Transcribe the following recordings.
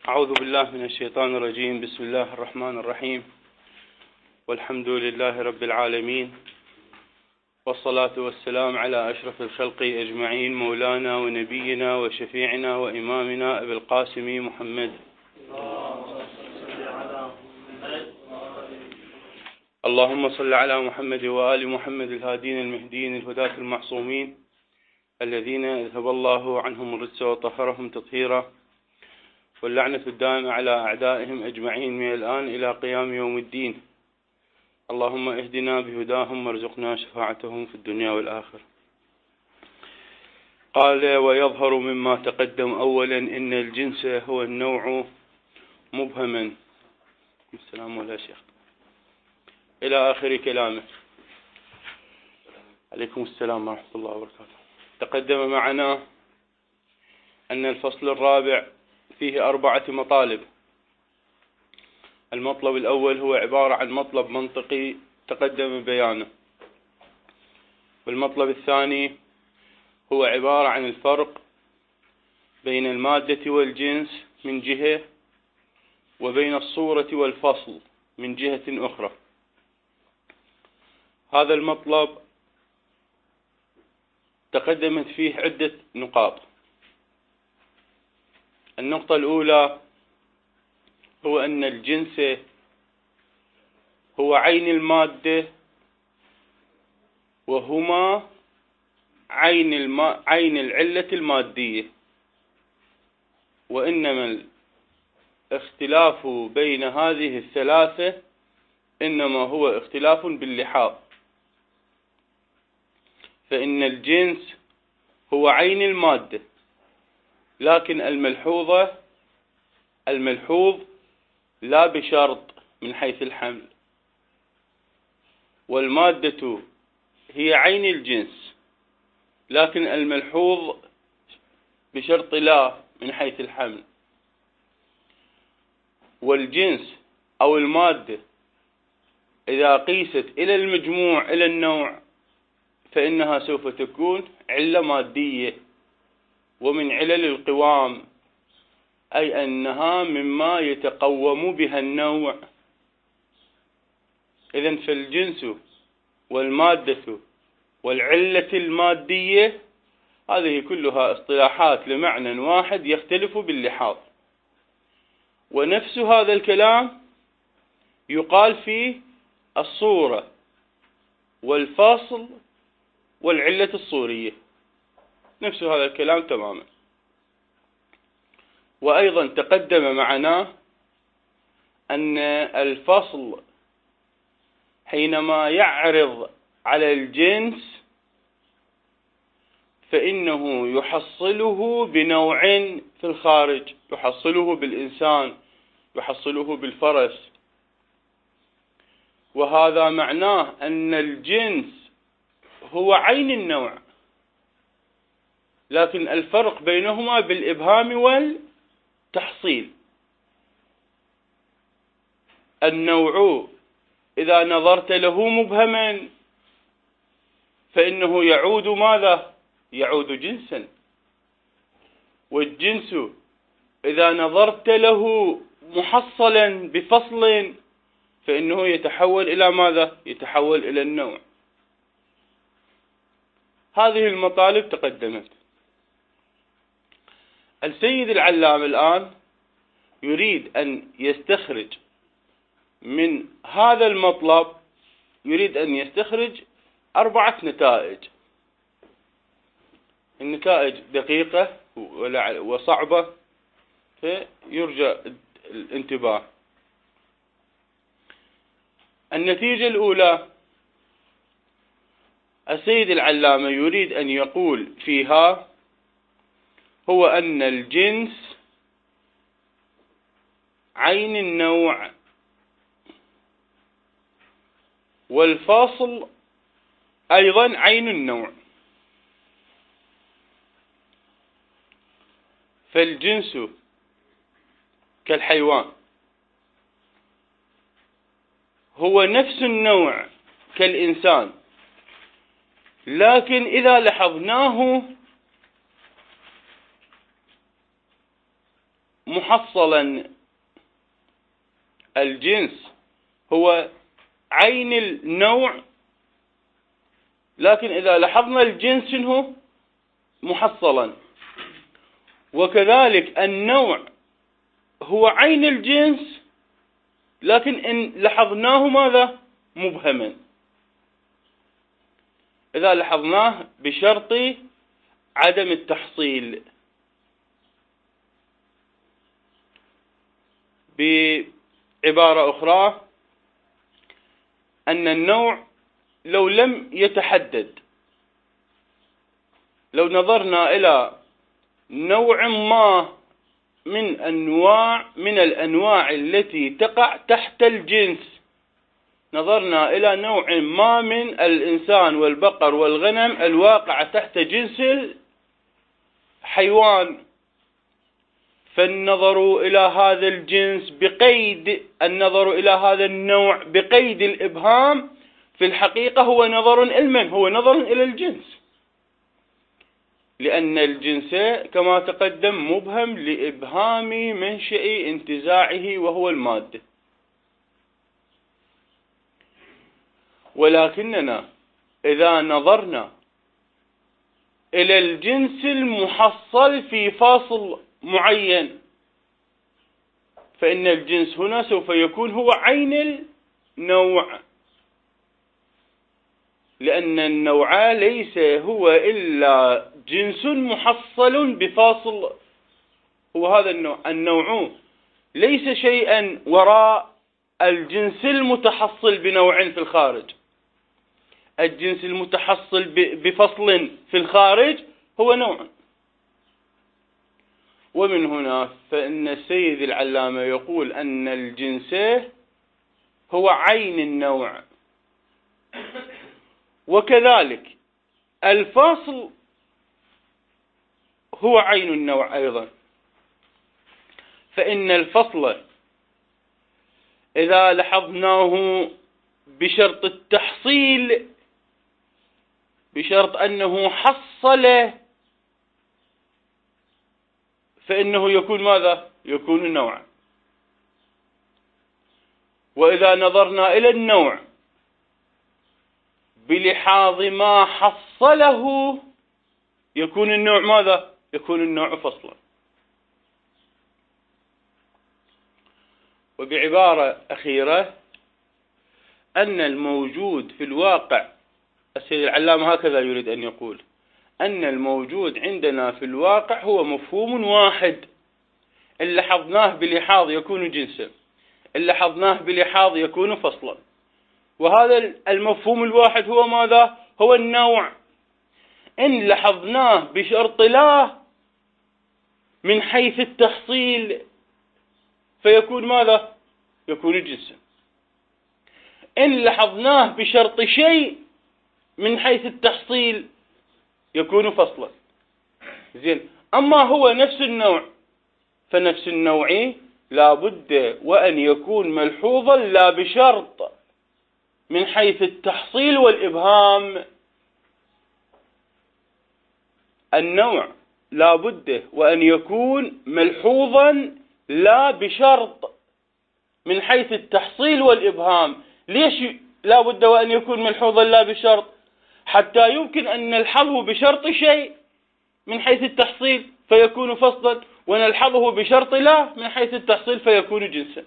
أعوذ بالله من الشيطان الرجيم. بسم الله الرحمن الرحيم، والحمد لله رب العالمين، والصلاة والسلام على أشرف الخلق أجمعين، مولانا ونبينا وشفيعنا وإمامنا أبي القاسم محمد. اللهم صل على محمد وآل محمد الهادين المهديين الهداة المعصومين الذين اذهب الله عنهم الرجس وطهرهم تطهيرا، واللعنة الدائمة على أعدائهم أجمعين من الآن إلى قيام يوم الدين. اللهم اهدنا بهداهم وارزقنا شفاعتهم في الدنيا والآخرة. قال: ويظهر مما تقدم أولا إن الجنس هو النوع مبهما. السلام ولا شيخ إلى آخر كلامه. عليكم السلام ورحمة الله وبركاته. تقدم معنا أن الفصل الرابع فيه 4 مطالب. المطلب الأول هو عبارة عن مطلب منطقي تقدم بيانه، والمطلب الثاني هو عبارة عن الفرق بين المادة والجنس من جهة، وبين الصورة والفصل من جهة أخرى. هذا المطلب تقدمت فيه عدة نقاط. النقطة الأولى هو أن الجنس هو عين المادة، وهما عين العلة المادية، وإنما الاختلاف بين هذه الثلاثة إنما هو اختلاف باللحاظ، فإن الجنس هو عين المادة، لكن الملحوظ لا بشرط من حيث الحمل، والمادة هي عين الجنس، لكن الملحوظ بشرط لا من حيث الحمل. والجنس أو المادة إذا قيست إلى المجموع إلى النوع فإنها سوف تكون علة مادية، ومن علل القوام، أي أنها مما يتقوم بها النوع. إذن فالجنس والمادة والعلة المادية هذه كلها اصطلاحات لمعنى واحد يختلف باللحاظ، ونفس هذا الكلام يقال في الصورة والفصل والعلة الصورية، نفس هذا الكلام تماما. وأيضا تقدم معنا أن الفصل حينما يعرض على الجنس فإنه يحصله بنوع في الخارج، يحصله بالإنسان، يحصله بالفرس، وهذا معناه أن الجنس هو عين النوع، لكن الفرق بينهما بالإبهام والتحصيل. النوع إذا نظرت له مبهما فإنه يعود ماذا؟ يعود جنسا. والجنس إذا نظرت له محصلا بفصل فإنه يتحول إلى ماذا؟ يتحول إلى النوع. هذه المطالب تقدمت. السيد العلام الآن يريد أن يستخرج من هذا المطلب، يريد أن يستخرج 4 نتائج. النتائج دقيقة وصعبة، فيرجى الانتباه. النتيجة الأولى، السيد العلامة يريد أن يقول فيها هو أن الجنس عين النوع، والفاصل أيضا عين النوع. فالجنس كالحيوان هو نفس النوع كالإنسان، لكن إذا لاحظناه محصلا الجنس هو عين النوع، لكن إذا لاحظنا الجنس شنو محصلا، وكذلك النوع هو عين الجنس، لكن إن لاحظناه ماذا مبهما. إذا لاحظناه بشرط عدم التحصيل. بعبارة أخرى أن النوع لو لم يتحدد، لو نظرنا إلى نوع ما من الأنواع التي تقع تحت الجنس، نظرنا إلى نوع ما من الإنسان والبقر والغنم الواقع تحت جنس الحيوان، فالنظر إلى هذا الجنس النظر إلى هذا النوع بقيد الإبهام في الحقيقة هو نظر إلى هو نظر إلى الجنس، لأن الجنس كما تقدم مبهم لإبهام منشأ انتزاعه وهو المادة. ولكننا إذا نظرنا إلى الجنس المحصل في فاصل معين، فإن الجنس هنا سوف يكون هو عين النوع، لأن النوع ليس هو إلا جنس محصل بفاصل، هو هذا النوع ليس شيئا وراء الجنس المتحصل بنوع في الخارج. الجنس المتحصل بفصل في الخارج هو نوع. ومن هنا فإن السيد العلامة يقول أن الجنس هو عين النوع، وكذلك الفاصل هو عين النوع أيضا. فإن الفصل إذا لاحظناه بشرط التحصيل، بشرط أنه حصل، فإنه يكون ماذا؟ يكون النوع. وإذا نظرنا إلى النوع بلحاظ ما حصله، يكون النوع ماذا؟ يكون النوع فصلا. وبعبارة أخيرة، أن الموجود في الواقع، السيد العلامة هكذا يريد أن يقول، أن الموجود عندنا في الواقع هو مفهوم واحد، إن لاحظناه بلحاظ يكون جنسا، إن لاحظناه بلحاظ يكون فصلا. وهذا المفهوم الواحد هو ماذا؟ هو النوع. إن لاحظناه بشرط لا من حيث التحصيل فيكون ماذا؟ يكون جنسا. إن لاحظناه بشرط شيء من حيث التحصيل يكون فصلا. زين. أما هو نفس النوع، فنفس النوع لا بد وأن يكون ملحوظا لا بشرط من حيث التحصيل والإبهام. النوع لا بد وأن يكون ملحوظا لا بشرط من حيث التحصيل والإبهام. ليش لا بد وأن يكون ملحوظا لا بشرط؟ حتى يمكن أن نلحظه بشرط شيء من حيث التحصيل فيكون فصلا، ونلحظه بشرط لا من حيث التحصيل فيكون جنسا.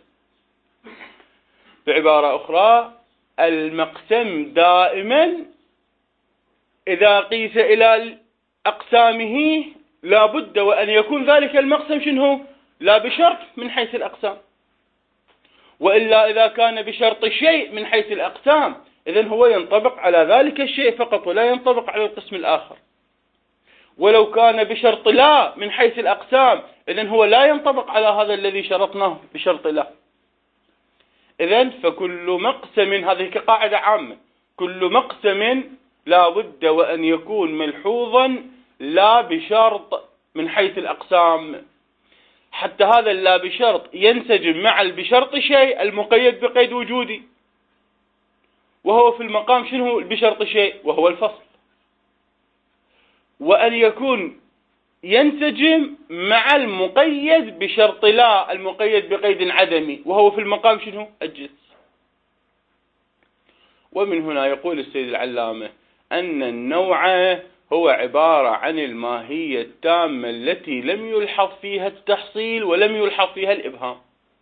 بعبارة أخرى، المقسم دائما إذا قيس إلى أقسامه لا بد وأن يكون ذلك المقسم شنو؟ لا بشرط من حيث الأقسام، وإلا إذا كان بشرط شيء من حيث الأقسام إذن هو ينطبق على ذلك الشيء فقط ولا ينطبق على القسم الآخر. ولو كان بشرط لا من حيث الأقسام إذن هو لا ينطبق على هذا الذي شرطناه بشرط لا. إذن فكل مقسم، هذه كقاعدة عامة، كل مقسم لا بد وأن يكون ملحوظا لا بشرط من حيث الأقسام. حتى هذا اللا بشرط ينسجم مع بشرط شيء المقيد بقيد وجودي، وهو في المقام شنو بشرط شيء؟ وهو الفصل. وأن يكون ينسجم مع المقيد بشرط لا، المقيد بقيد عدمي، وهو في المقام شنو؟ الجنس. ومن هنا يقول السيد العلامة أن النوع هو عبارة عن الماهية التامة التي لم يلحظ فيها التحصيل ولم يلحظ فيها الإبهام.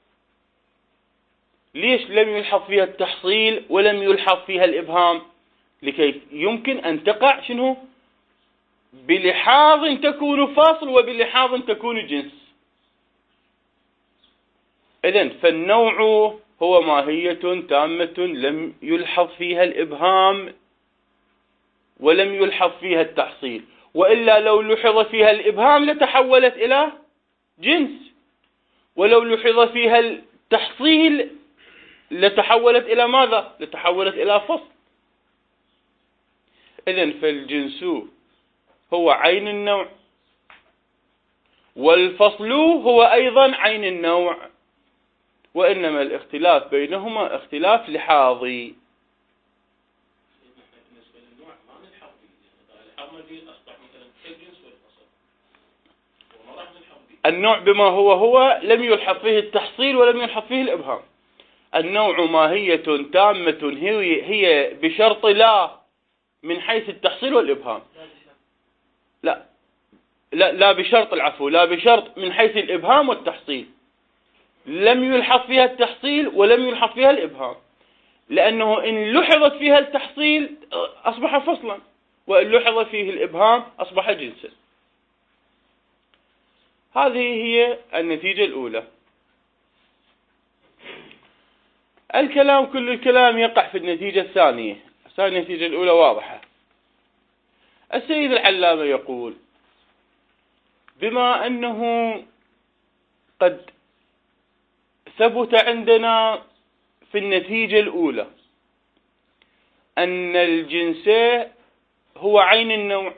ليش لم يلحظ فيها التحصيل ولم يلحظ فيها الإبهام؟ لكي يمكن أن تقع شنو؟ بلحاظ تكون فاصل وبلحاظ تكون جنس. إذن فالنوع هو ماهية تامة لم يلحظ فيها الإبهام ولم يلحظ فيها التحصيل، وإلا لو لحظ فيها الإبهام لتحولت إلى جنس، ولو لحظ فيها التحصيل لتحولت إلى ماذا؟ لتحولت إلى فصل. إذن فالجنس هو عين النوع، والفصل هو أيضا عين النوع، وإنما الاختلاف بينهما اختلاف لحاظي. النوع بما هو لم يلحظ فيه التحصيل ولم يلحظ فيه الإبهام. النوع ماهية تامة هي بشرط لا من حيث التحصيل والإبهام. لا بشرط، العفو، لا بشرط من حيث الإبهام والتحصيل. لم يلحظ فيها التحصيل ولم يلحظ فيها الإبهام، لأنه إن لحظت فيها التحصيل أصبح فصلا، وإن لحظ فيه الإبهام أصبح جنسا. هذه هي النتيجة الأولى. كل الكلام يقع في النتيجة الثانية. النتيجة الأولى واضحة. السيد العلامة يقول: بما أنه قد ثبت عندنا في النتيجة الأولى أن الجنس هو عين النوع،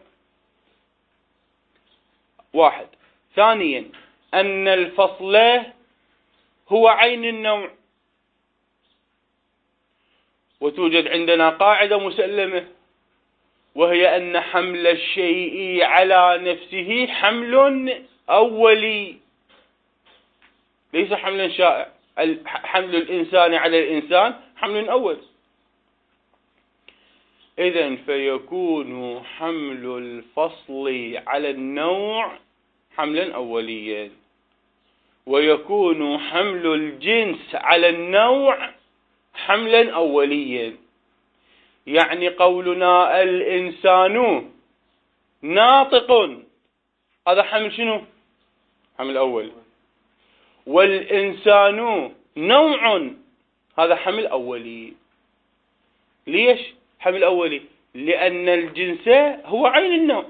واحد. ثانيا أن الفصل هو عين النوع، وتوجد عندنا قاعدة مسلمة، وهي أن حمل الشيء على نفسه حمل أولي ليس حملا شائع. حمل الإنسان على الإنسان حمل أول. إذن فيكون حمل الفصل على النوع حملا أوليا، ويكون حمل الجنس على النوع حملا أوليا. يعني قولنا الإنسان ناطق، هذا حمل شنو؟ حمل أول. والإنسان نوع، هذا حمل أولي. ليش حمل أولي؟ لأن الجنس هو عين النوع،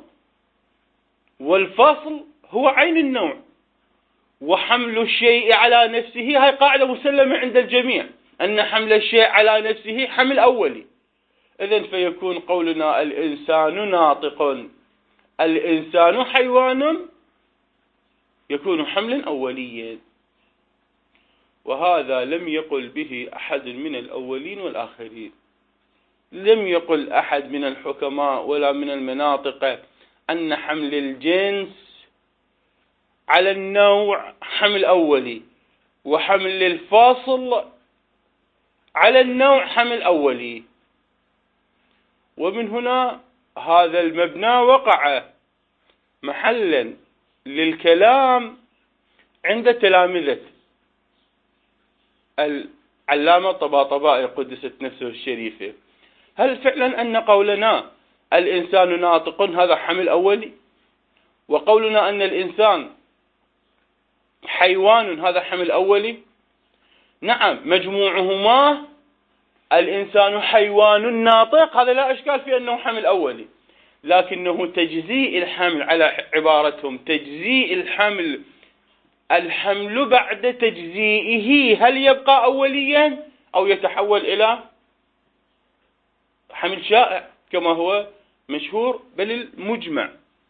والفصل هو عين النوع، وحمل الشيء على نفسه هاي قاعدة مسلمة عند الجميع، أن حمل الشيء على نفسه حمل أولي. إذن فيكون قولنا الإنسان ناطق، الإنسان حيوان، يكون حملا أوليا. وهذا لم يقل به أحد من الأولين والآخرين. لم يقل أحد من الحكماء ولا من المناطق أن حمل الجنس على النوع حمل أولي، وحمل الفاصل على النوع حمل أولي. ومن هنا هذا المبنى وقع محلا للكلام عند تلامذة العلامة الطباطبائي قدست نفسه الشريفة. هل فعلا أن قولنا الإنسان ناطق هذا حمل أولي، وقولنا أن الإنسان حيوان هذا حمل أولي؟ نعم، مجموعهما الإنسان حيوان ناطق، هذا لا إشكال في أنه حمل أولي، لكنه تجزيء الحمل على عبارتهم، تجزيء الحمل بعد تجزيئه هل يبقى أوليا أو يتحول إلى حمل شائع كما هو مشهور بل المجمع.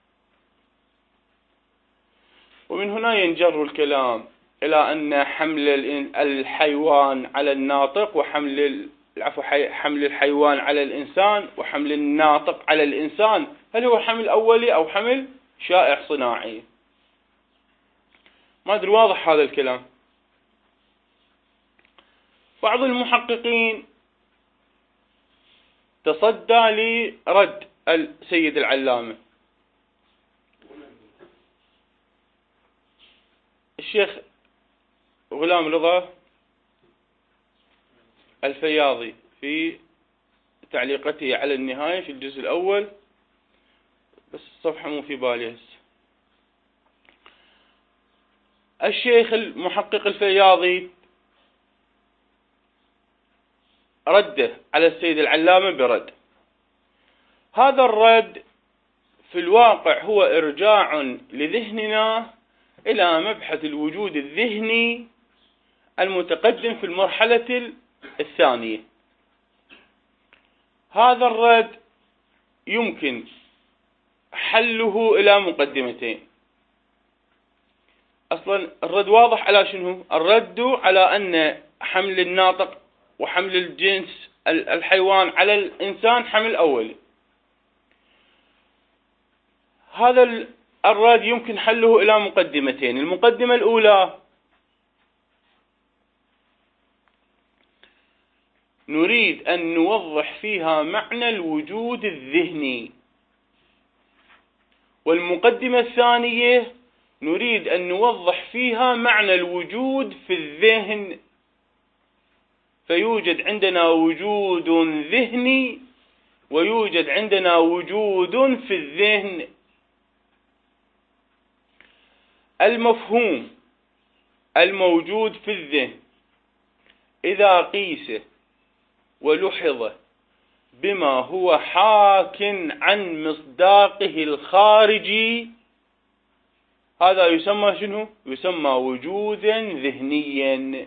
ومن هنا ينجر الكلام إلى أن حمل الحيوان على الناطق وحمل حمل الحيوان على الإنسان وحمل الناطق على الإنسان هل هو حمل أولي أو حمل شائع صناعي. ما أدري واضح هذا الكلام. بعض المحققين تصدى لرد السيد العلامة الشيخ غلام رضا الفياضي في تعليقته على النهاية في الجزء الأول، بس الصفحة مو في بالي هسه. الشيخ المحقق الفياضي رده على السيد العلامة برد. هذا الرد في الواقع هو إرجاع لذهننا إلى مبحث الوجود الذهني المتقدم في المرحلة الثانية. هذا الرد يمكن حله إلى مقدمتين. أصلا الرد واضح على شنو؟ الرد على أن حمل الناطق وحمل الجنس الحيوان على الإنسان حمل أولي. هذا الرد يمكن حله إلى مقدمتين. المقدمة الأولى: نريد أن نوضح فيها معنى الوجود الذهني. والمقدمة الثانية: نريد أن نوضح فيها معنى الوجود في الذهن. فيوجد عندنا وجود ذهني ويوجد عندنا وجود في الذهن. المفهوم الموجود في الذهن إذا قيس ولحظ بما هو حاك عن مصداقه الخارجي، هذا يسمى شنو؟ يسمى وجودا ذهنيا.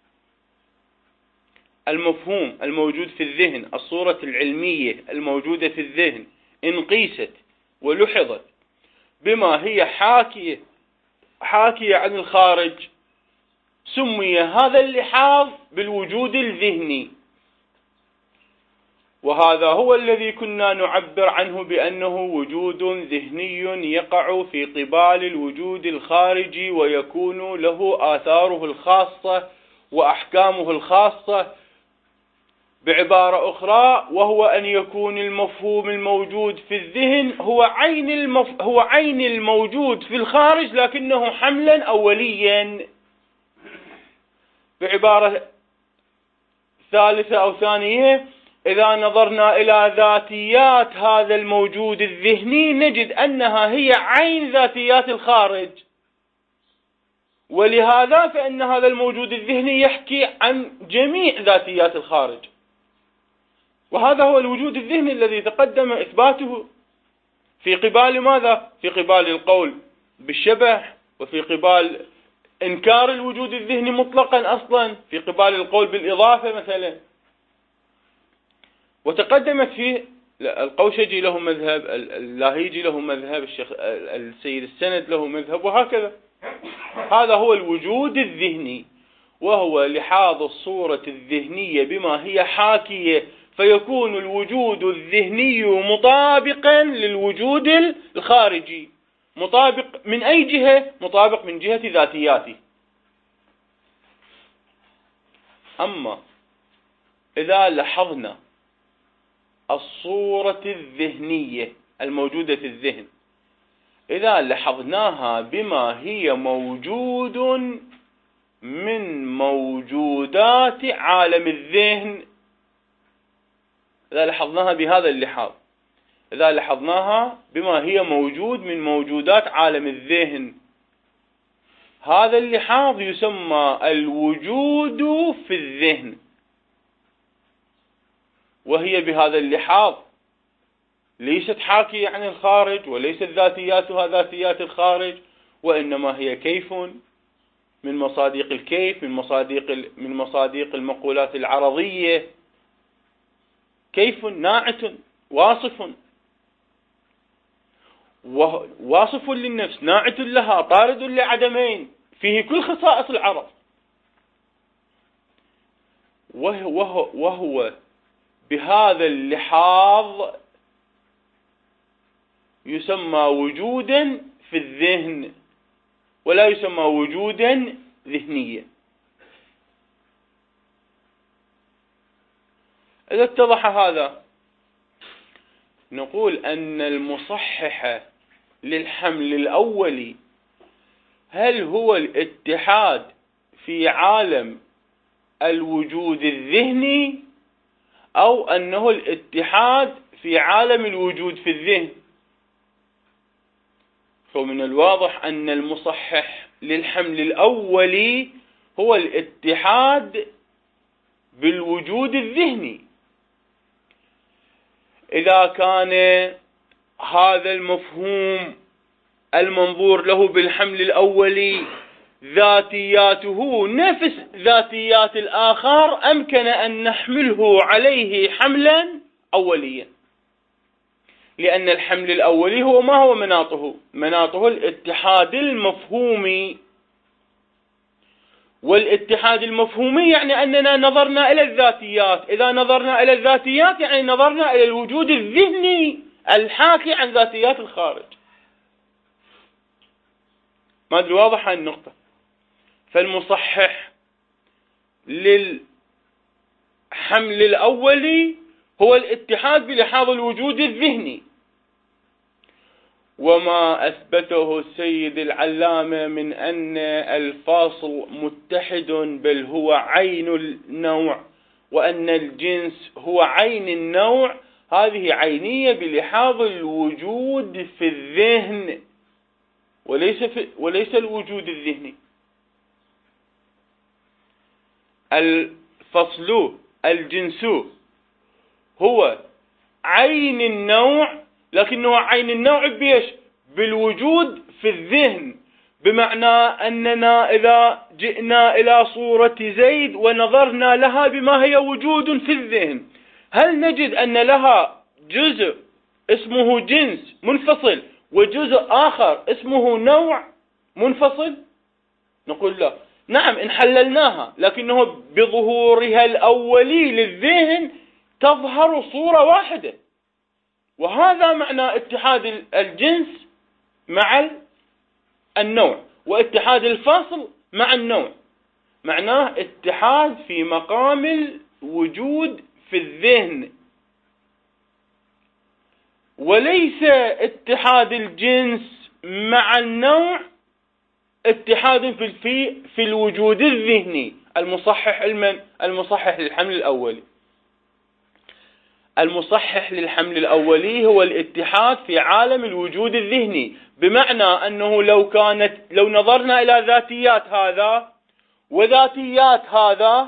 المفهوم الموجود في الذهن، الصورة العلمية الموجودة في الذهن، إن قيست ولحظت بما هي حاكية عن الخارج، سمي هذا اللحاظ بالوجود الذهني. وهذا هو الذي كنا نعبر عنه بأنه وجود ذهني يقع في قبال الوجود الخارجي ويكون له آثاره الخاصة وأحكامه الخاصة. بعبارة أخرى، وهو أن يكون المفهوم الموجود في الذهن هو عين الموجود في الخارج لكنه حملا أوليا. بعبارة ثالثة أو ثانية، إذا نظرنا إلى ذاتيات هذا الموجود الذهني نجد أنها هي عين ذاتيات الخارج، ولهذا فإن هذا الموجود الذهني يحكي عن جميع ذاتيات الخارج. وهذا هو الوجود الذهني الذي تقدم إثباته في قبال ماذا؟ في قبال القول بالشبه، وفي قبال إنكار الوجود الذهني مطلقا أصلا، في قبال القول بالإضافة مثلا. وتقدمت فيه القوشجي له مذهب، اللاهيجي له مذهب، السيد السند له مذهب، وهكذا. هذا هو الوجود الذهني، وهو لحاظ الصورة الذهنية بما هي حاكية، فيكون الوجود الذهني مطابقا للوجود الخارجي. مطابق من أي جهة؟ مطابق من جهة ذاتياته. أما إذا لاحظنا الصورة الذهنية الموجودة في الذهن، إذا لاحظناها بما هي موجود من موجودات عالم الذهن، إذا لاحظناها بهذا اللحاظ، إذا لاحظناها بما هي موجود من موجودات عالم الذهن، هذا اللحاظ يسمى الوجود في الذهن. وهي بهذا اللحاظ ليست حاكية عن الخارج، وليست ذاتياتها ذاتيات الخارج، وإنما هي كيف من مصادق الكيف، من مصادق المقولات العرضية. كيف ناعت واصف للنفس، ناعت لها، طارد لعدمين، فيه كل خصائص العرض. وهو بهذا اللحاظ يسمى وجودا في الذهن ولا يسمى وجودا ذهنيا. إذا اتضح هذا نقول أن المصحح للحمل الأولي هل هو الاتحاد في عالم الوجود الذهني أو أنه الاتحاد في عالم الوجود في الذهن. فمن الواضح أن المصحح للحمل الأولي هو الاتحاد بالوجود الذهني. إذا كان هذا المفهوم المنظور له بالحمل الأولي ذاتياته نفس ذاتيات الآخر أمكن أن نحمله عليه حملا أوليا، لأن الحمل الأولي هو ما هو مناطه الاتحاد المفهومي، والاتحاد المفهومي يعني أننا نظرنا إلى الذاتيات. إذا نظرنا إلى الذاتيات يعني نظرنا إلى الوجود الذهني الحاكي عن ذاتيات الخارج. ما أدري واضحة النقطة. فالمصحح للحمل الأولي هو الاتحاد بلحاظ الوجود الذهني، وما أثبته السيد العلامة من أن الفاصل متحد بل هو عين النوع وأن الجنس هو عين النوع، هذه عينية بلحاظ الوجود في الذهن وليس الوجود الذهني. الفصل الجنس هو عين النوع، لكنه عين النوع بيش بالوجود في الذهن، بمعنى أننا إذا جئنا إلى صورة زيد ونظرنا لها بما هي وجود في الذهن، هل نجد أن لها جزء اسمه جنس منفصل وجزء آخر اسمه نوع منفصل؟ نقول لا. نعم إن حللناها، لكنه بظهورها الأولي للذهن تظهر صورة واحدة، وهذا معنى اتحاد الجنس مع النوع واتحاد الفاصل مع النوع، معناه اتحاد في مقام الوجود في الذهن، وليس اتحاد الجنس مع النوع اتحاد في الوجود الذهني. المصحح للحمل الأولي. المصحح للحمل الأولي هو الاتحاد في عالم الوجود الذهني، بمعنى أنه لو نظرنا إلى ذاتيات هذا وذاتيات هذا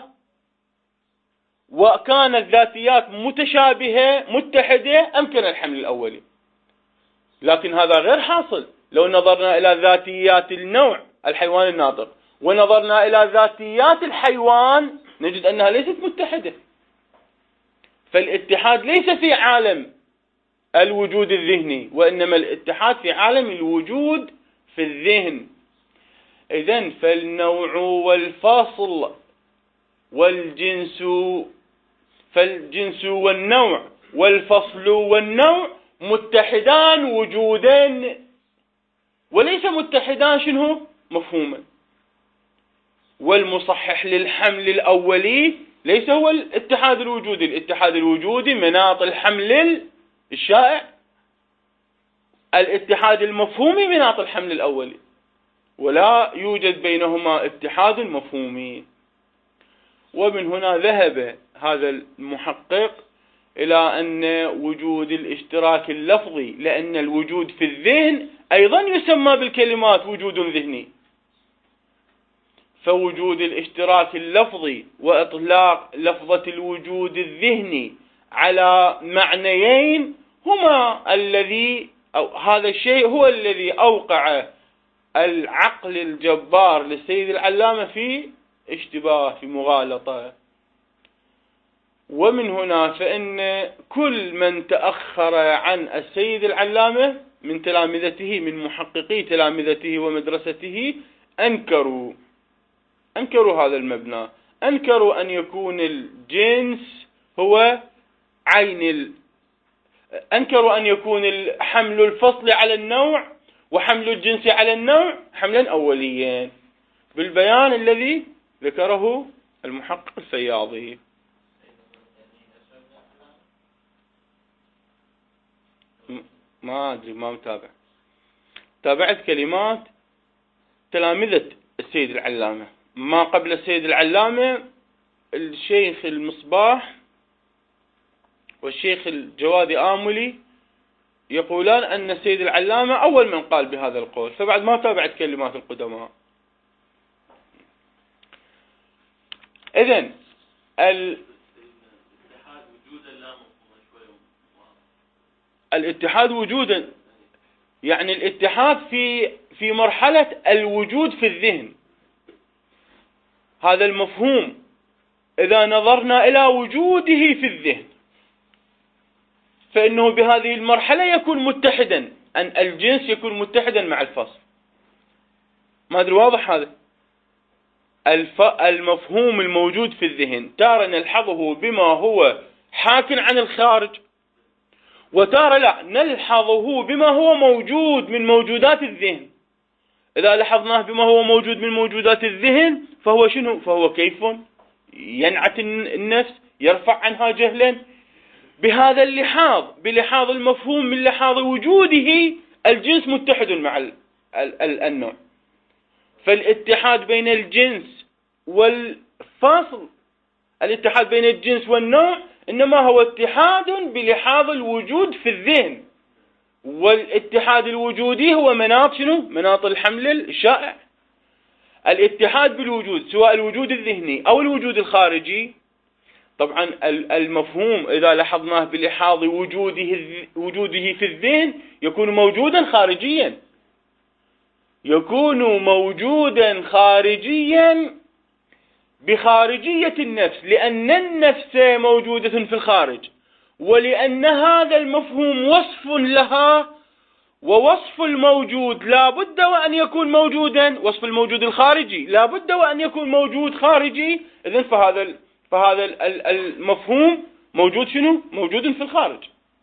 وكانت ذاتيات متشابهة متحدة أمكن الحمل الأولي، لكن هذا غير حاصل. لو نظرنا إلى ذاتيات النوع الحيوان الناطق ونظرنا إلى ذاتيات الحيوان نجد أنها ليست متحدة. فالاتحاد ليس في عالم الوجود الذهني، وإنما الاتحاد في عالم الوجود في الذهن. إذن فالنوع والفاصل فالجنس والنوع والفصل والنوع متحدان وجودين، وليس متحدان شنو مفهوما. والمصحح للحمل الأولي ليس هو الاتحاد الوجودي. الاتحاد الوجودي مناط الحمل الشائع، الاتحاد المفهومي مناط الحمل الأولي، ولا يوجد بينهما اتحاد مفهومي. ومن هنا ذهب هذا المحقق إلى أن وجود الاشتراك اللفظي، لأن الوجود في الذهن أيضا يسمى بالكلمات وجود ذهني، فوجود الاشتراك اللفظي وإطلاق لفظة الوجود الذهني على معنيين هذا الشيء هو الذي أوقع العقل الجبار للسيد العلامة في اشتباه، في مغالطة. ومن هنا فإن كل من تأخر عن السيد العلامة من تلامذته، من محققي تلامذته ومدرسته، أنكروا هذا المبنى، أنكروا أن يكون الجنس هو عين أنكروا أن يكون حمل الفصل على النوع وحمل الجنس على النوع حملا أوليا بالبيان الذي ذكره المحقق الفياضي. ما أدري، ما متابع. تابعت كلمات تلامذة السيد العلامة ما قبل السيد العلامة، الشيخ المصباح والشيخ الجوادي آملي يقولان أن السيد العلامة أول من قال بهذا القول، فبعد ما تابعت كلمات القدماء. إذن الاتحاد وجودا، يعني الاتحاد في مرحلة الوجود في الذهن. هذا المفهوم إذا نظرنا إلى وجوده في الذهن فإنه بهذه المرحلة يكون متحدا، أن الجنس يكون متحدا مع الفصل. ما أدري واضح هذا؟ المفهوم الموجود في الذهن تارة نلحظه بما هو حاك عن الخارج، وتارة لا نلحظه بما هو موجود من موجودات الذهن. إذا لاحظناه بما هو موجود من موجودات الذهن فهو شنو؟ فهو كيف ينعت النفس، يرفع عنها جهلا. بهذا اللحاظ، بلحاظ المفهوم من لحاظ وجوده الجنس متحد مع النوع. فالاتحاد بين الجنس والفصل، الاتحاد بين الجنس والنوع إنما هو اتحاد بلحاظ الوجود في الذهن، والاتحاد الوجودي هو مناط شنو؟ مناط الحمل الشائع. الاتحاد بالوجود سواء الوجود الذهني أو الوجود الخارجي، طبعا المفهوم إذا لاحظناه بلحاظ وجوده في الذهن يكون موجودا خارجيا، يكون موجودا خارجيا بخارجية النفس، لأن النفس موجودة في الخارج، ولأن هذا المفهوم وصف لها، ووصف الموجود لا بد وأن يكون موجودا، وصف الموجود الخارجي لا بد وأن يكون موجود خارجي. إذن فهذا المفهوم موجود شنو؟ موجود في الخارج.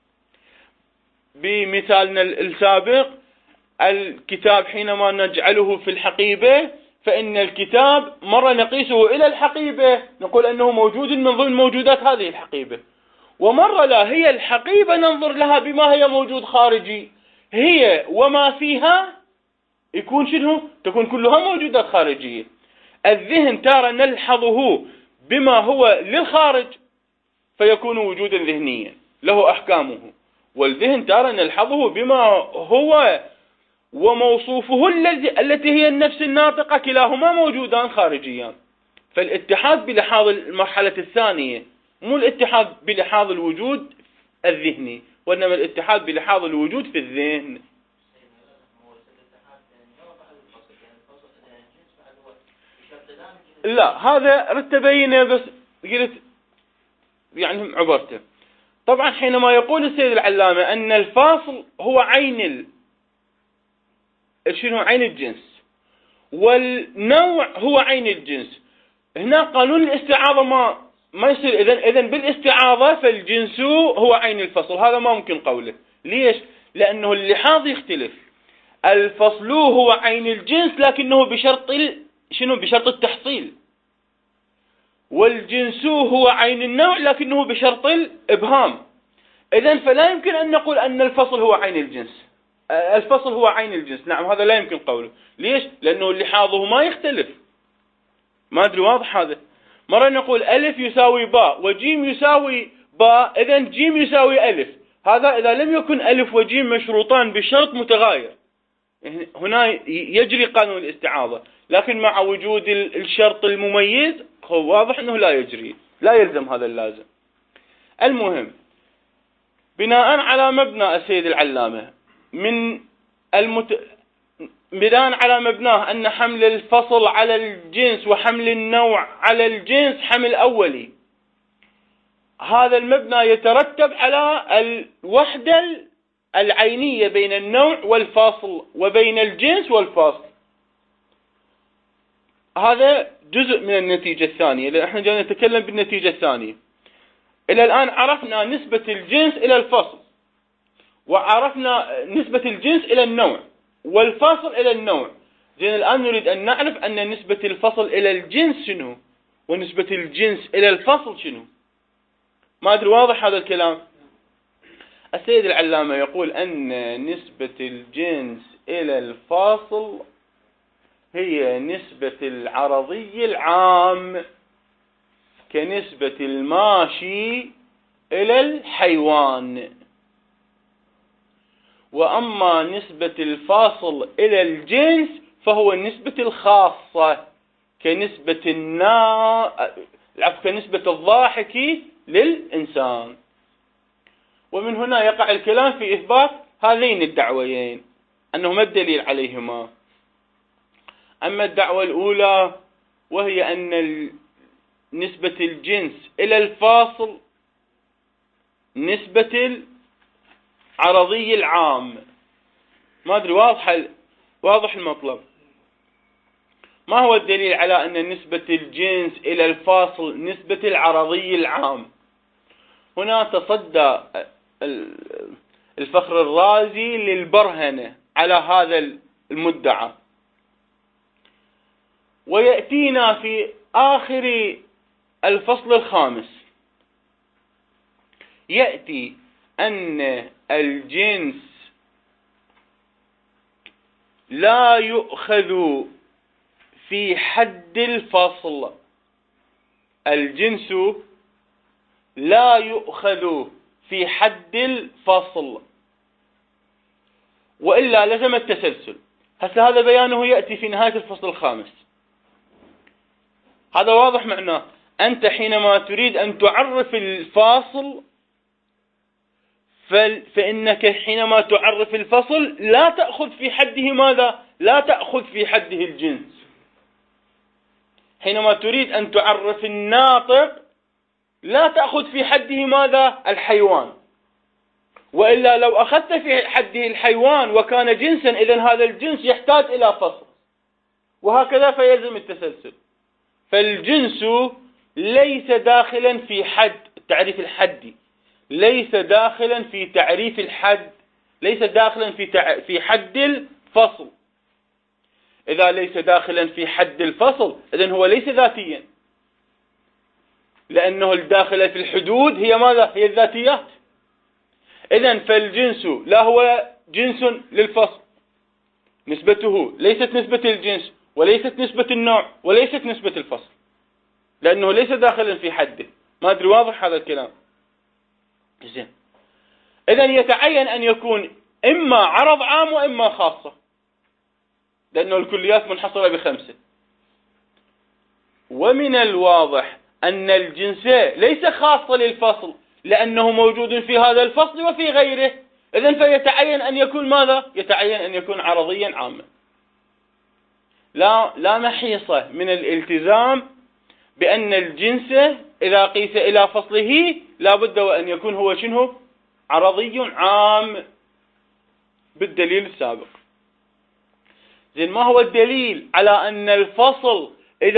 بمثالنا السابق الكتاب حينما نجعله في الحقيبة فإن الكتاب مرة نقيسه إلى الحقيبة نقول أنه موجود من ضمن موجودات هذه الحقيبة، ومرة لا، هي الحقيبة ننظر لها بما هي موجود خارجي، هي وما فيها يكون شنو؟ تكون كلها موجودات خارجية. الذهن تارة نلحظه بما هو للخارج فيكون وجودا ذهنيا له أحكامه، والذهن تارة نلحظه بما هو وموصوفه التي هي النفس الناطقة، كلاهما موجودان خارجيان. فالاتحاد بلحاظ المرحلة الثانية مو الاتحاد بلحاظ الوجود الذهني، وإنما الاتحاد بلحاظ الوجود في الذهن. لا هذا رتبينه بس قلت يعني عبرته. طبعا حينما يقول السيد العلامة أن الفاصل هو عين شنو؟ عين الجنس، والنوع هو عين الجنس، هنا قانون الاستعاضة ما يصير. إذن بالاستعاضة فالجنس هو عين الفصل، هذا ما ممكن قوله. ليش؟ لأنه اللحاظ يختلف. الفصل هو عين الجنس لكنه بشرط شنو؟ بشرط التحصيل. والجنس هو عين النوع لكنه بشرط الإبهام. إذن فلا يمكن أن نقول أن الفصل هو عين الجنس، الفصل هو عين الجنس. نعم هذا لا يمكن قوله. ليش؟ لأنه لحاظه ما يختلف. ما أدري واضح هذا؟ مرة نقول ألف يساوي باء وجيم يساوي باء، إذن جيم يساوي ألف. هذا إذا لم يكن ألف وجيم مشروطان بشرط متغاير، هنا يجري قانون الاستعاضة. لكن مع وجود الشرط المميز هو واضح أنه لا يجري، لا يلزم هذا اللازم. المهم بناء على مبنى السيد العلامة بناء على مبناه أن حمل الفصل على الجنس وحمل النوع على الجنس حمل أولي، هذا المبنى يترتب على الوحدة العينية بين النوع والفاصل وبين الجنس والفاصل. هذا جزء من النتيجة الثانية، لأن احنا جاي نتكلم بالنتيجة الثانية. إلى الآن عرفنا نسبة الجنس إلى الفصل، وعرفنا نسبة الجنس إلى النوع والفصل إلى النوع. زين، الآن نريد أن نعرف أن نسبة الفصل إلى الجنس شنو ونسبة الجنس إلى الفصل شنو. ما أدري واضح هذا الكلام؟ السيد العلامة يقول أن نسبة الجنس إلى الفاصل هي نسبة العرضي العام كنسبة الماشي إلى الحيوان، وأما نسبة الفاصل إلى الجنس فهو النسبة الخاصة كنسبة كنسبة الضاحك للإنسان. ومن هنا يقع الكلام في إثبات هذين الدعويين أنه ما الدليل عليهما. أما الدعوة الأولى وهي أن نسبة الجنس إلى الفاصل نسبة العرضي العام، ما أدري واضح المطلب. ما هو الدليل على أن نسبة الجنس إلى الفاصل نسبة العرضي العام؟ هنا تصدى الفخر الرازي للبرهنة على هذا المدعى، ويأتينا في آخر الفصل الخامس يأتي أن الجنس لا يؤخذ في حد الفصل. الجنس لا يؤخذ في حد الفصل وإلا لزم التسلسل. هذا بيانه يأتي في نهاية الفصل الخامس. هذا واضح معناه. أنت حينما تريد أن تعرف الفاصل فإنك حينما تعرف الفصل لا تأخذ في حده ماذا؟ لا تأخذ في حده الجنس. حينما تريد أن تعرف الناطق لا تأخذ في حده ماذا؟ الحيوان. وإلا لو أخذت في حده الحيوان وكان جنسا إذن هذا الجنس يحتاج إلى فصل، وهكذا فيلزم التسلسل. فالجنس ليس داخلا في حد التعريف الحدي، ليس داخلا في تعريف الحد، ليس داخلا في حد الفصل. إذا ليس داخلا في حد الفصل إذن هو ليس ذاتيا، لأنه الداخل في الحدود هي ماذا؟ هي الذاتيات. إذن فالجنس لا هو جنس للفصل، نسبته ليست نسبة الجنس وليست نسبة النوع وليست نسبة الفصل، لأنه ليس داخلا في حده. ما أدري واضح هذا الكلام؟ زين. إذن يتعين أن يكون إما عرض عام وإما خاصة، لأنه الكليات منحصرة ب5. ومن الواضح أن الجنس ليس خاصة للفصل لأنه موجود في هذا الفصل وفي غيره. إذن فيتعين أن يكون ماذا؟ يتعين أن يكون عرضيا عاما. لا محيصة من الالتزام بأن الجنس إذا قيس إلى فصله لا بد وأن يكون هو شنو؟ عرضي عام بالدليل السابق. زين، ما هو الدليل على أن الفصل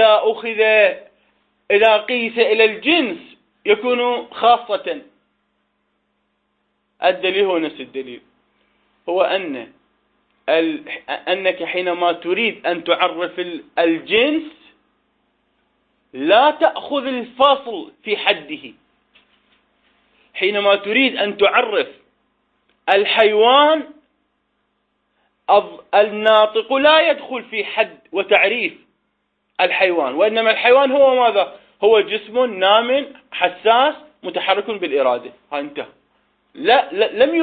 إذا قيس إلى الجنس يكون خاصة؟ الدليل هو نفس الدليل، هو أنك حينما تريد أن تعرف الجنس لا تأخذ الفصل في حده. حينما تريد أن تعرف الحيوان الناطق لا يدخل في حد وتعريف الحيوان، وإنما الحيوان هو ماذا؟ هو جسم نام حساس متحرك بالإرادة. انتهى. لم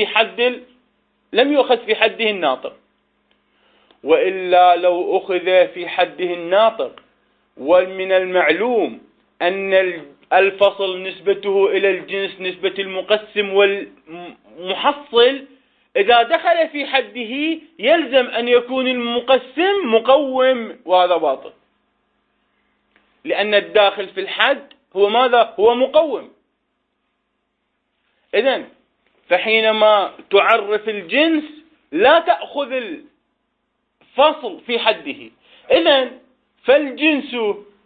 يؤخذ في حده الناطق. وإلا لو أخذ في حده الناطق، ومن المعلوم أن الفصل نسبته إلى الجنس نسبة المقسم والمحصل، إذا دخل في حده يلزم أن يكون المقسم مقوم، وهذا باطل، لأن الداخل في الحد هو ماذا؟ هو مقوم. إذن فحينما تعرف الجنس لا تأخذ الفصل في حده. إذن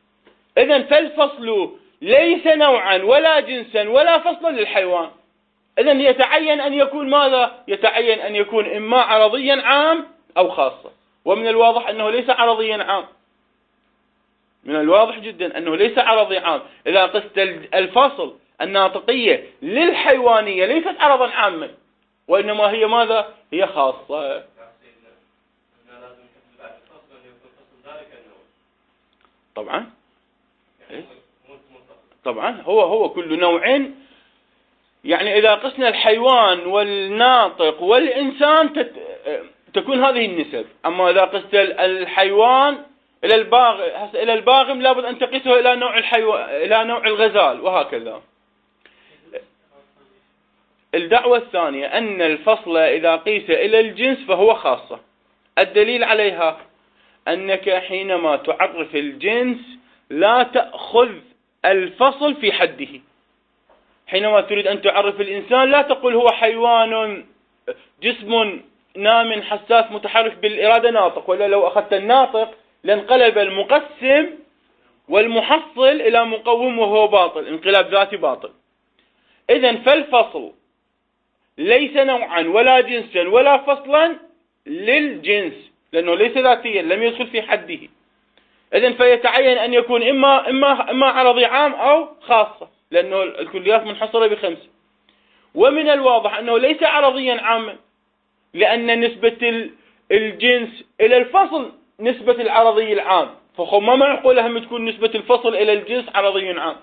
فالفصل ليس نوعا ولا جنسا ولا فصلا للحيوان، إذن يتعين أن يكون ماذا؟ يتعين أن يكون إما عرضيا عام أو خاصة، ومن الواضح أنه ليس عرضيا عام، من الواضح جدا أنه ليس عرضي عام. إذا قست الفصل الناطقية للحيوانية ليست عرضا عاما، وإنما هي ماذا؟ هي خاصة. طبعا طبعا هو كل نوع، يعني إذا قسنا الحيوان والناطق والإنسان تكون هذه النسب. أما إذا قست الحيوان إلى الباغم لابد أن تقيسه إلى نوع إلى نوع الغزال، وهكذا. الدعوة الثانية أن الفصل إذا قيس إلى الجنس فهو خاصة. الدليل عليها أنك حينما تعرف الجنس لا تأخذ الفصل في حده. حينما تريد أن تعرف الإنسان لا تقول هو حيوان جسم نام حساس متحرك بالإرادة ناطق، ولا لو أخذت الناطق لانقلب المقسم والمحصل إلى مقوم وهو باطل، انقلاب ذاتي باطل. إذن فالفصل ليس نوعا ولا جنسا ولا فصلا للجنس، لأنه ليس ذاتيا، لم يدخل في حده. إذن فيتعين أن يكون إما عرضي عام أو خاصة، لأنه الكليات منحصرة ب5. ومن الواضح أنه ليس عرضيا عاما، لأن نسبة الجنس إلى الفصل نسبة العرضي العام، فما معقول هم تكون نسبة الفصل إلى الجنس عرضي عام.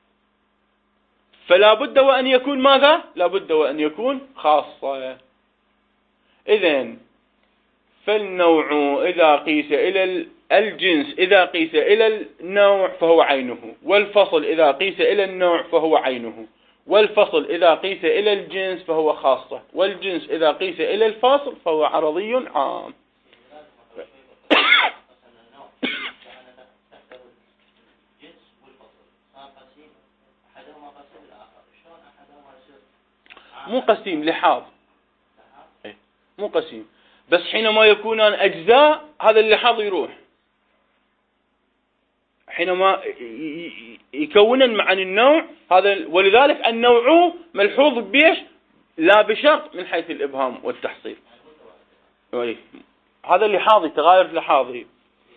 فلا بد وأن يكون ماذا؟ لا بد وأن يكون خاصة. إذن فالنوع إذا قيس إلى الجنس إذا قيس إلى النوع فهو عينه، والفصل إذا قيس إلى النوع فهو عينه، والفصل إذا قيس إلى الجنس فهو خاصة، والجنس إذا قيس إلى الفصل فهو عرضي عام. مو قسيم، لحاظ، مو قسيم، بس حينما يكونان أجزاء هذا اللحاظ يروح. حينما يكونن معا النوع هذا، ولذلك النوع ملحوظ بيش لا بشرط من حيث الإبهام والتحصيل. هذا اللحاظي، تغاير لحاظي.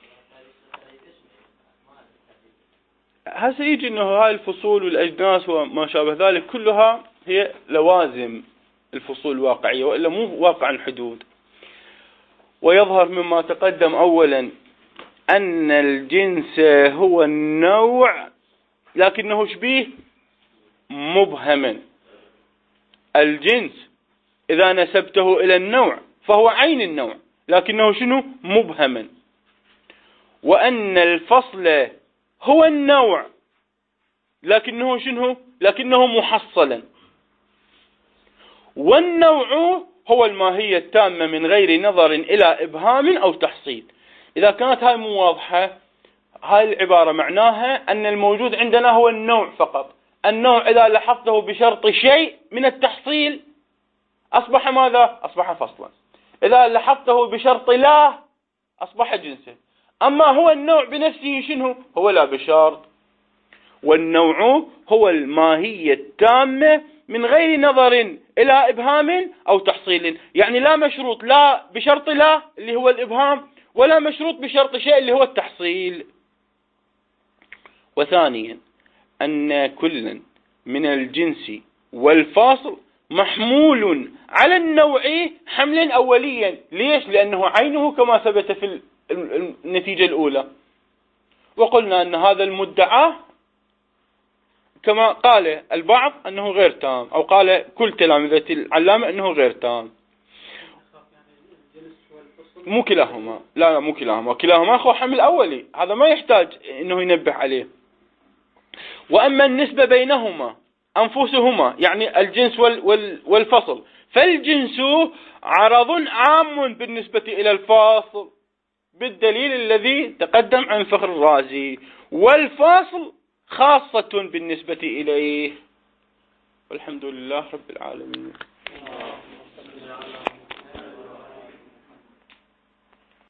هسه يجي انه هاي الفصول والأجناس وما شابه ذلك كلها هي لوازم الفصول الواقعية، وإلا مو واقع حدود. ويظهر مما تقدم أولا أن الجنس هو النوع لكنه شبيه مبهما. الجنس إذا نسبته إلى النوع فهو عين النوع لكنه شنو؟ مبهما. وأن الفصل هو النوع لكنه شنو؟ لكنه محصلا. والنوع هو الماهية التامة من غير نظر إلى إبهام أو تحصيل. إذا كانت هاي مو واضحة، هاي العبارة معناها أن الموجود عندنا هو النوع فقط. النوع إذا لاحظته بشرط شيء من التحصيل أصبح ماذا؟ أصبح فصلا. إذا لاحظته بشرط لا أصبح جنسا. أما هو النوع بنفسه شنو؟ هو لا بشرط. والنوع هو الماهية التامة من غير نظر إلى إبهام أو تحصيل، يعني لا مشروط لا بشرط لا اللي هو الإبهام، ولا مشروط بشرط شيء اللي هو التحصيل. وثانيا أن كل من الجنس والفاصل محمول على النوع حملا أوليا. ليش؟ لأنه عينه كما ثبت في النتيجة الأولى. وقلنا أن هذا المدعى كما قال البعض أنه غير تام، أو قال كل تلامذة العلامة أنه غير تام. مو كلاهما، لا مو كلاهما، كلاهما أخو حمل أولي، هذا ما يحتاج أنه ينبه عليه. وأما النسبة بينهما أنفسهما، يعني الجنس والفصل، فالجنس عرض عام بالنسبة إلى الفاصل بالدليل الذي تقدم عن فخر الرازي، والفاصل خاصة بالنسبة إليه. والحمد لله رب العالمين.